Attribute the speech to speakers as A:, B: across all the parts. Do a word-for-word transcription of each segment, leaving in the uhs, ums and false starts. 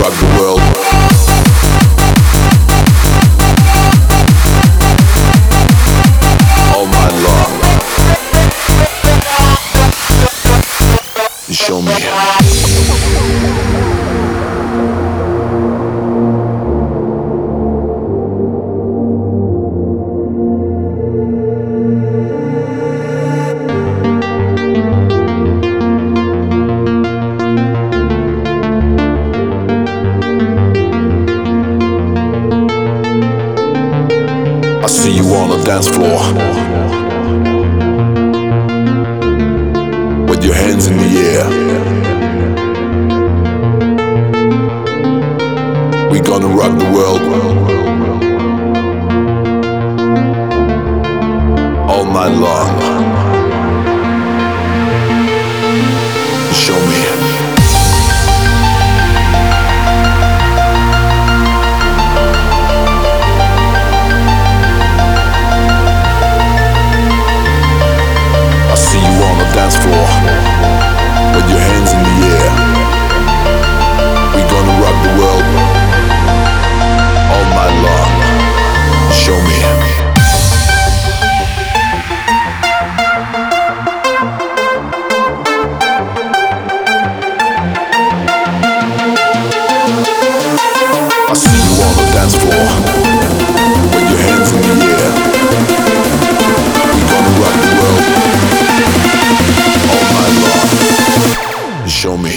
A: rock the world. All night long. You show me. I see you on the dance floor with your hands in the air. We gonna rock the world all night long. Show me. Dance floor with your hands in the air. We gonna rock the world all night long. Show me. I see you on the dance floor with your hands in the air. We gonna rock the world all night long. Show me.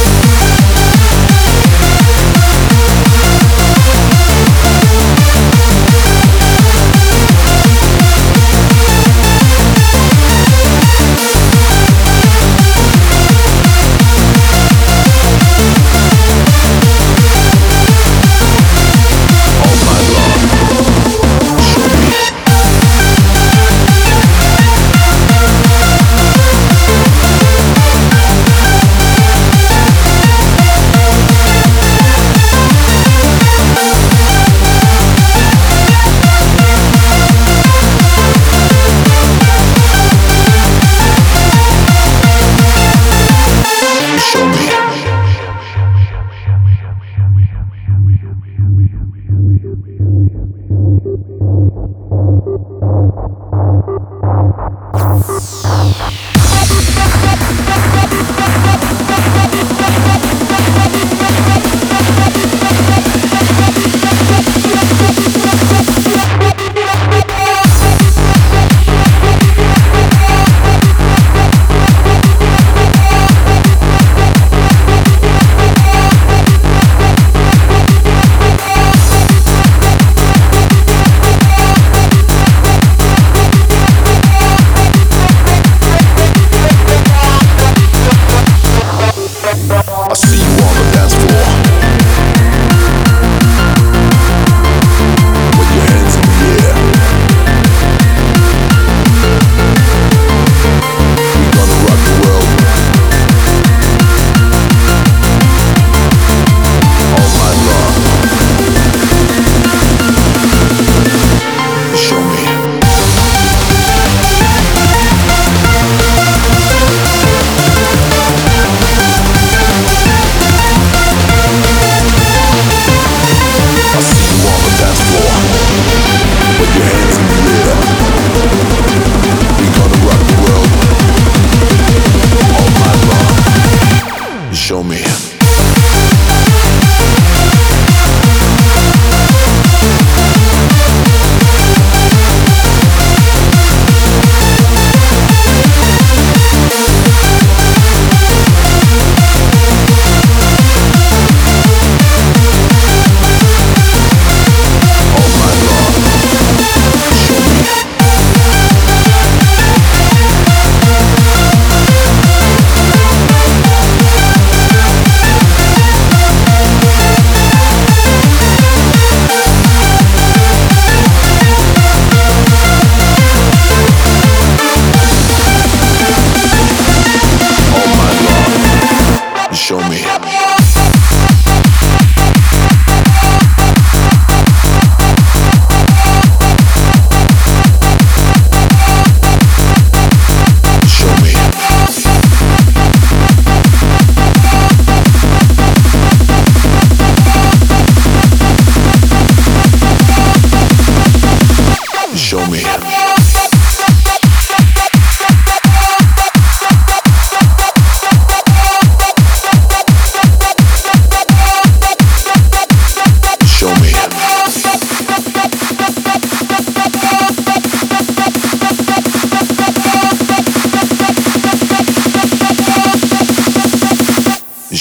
A: Show me.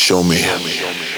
A: Show me.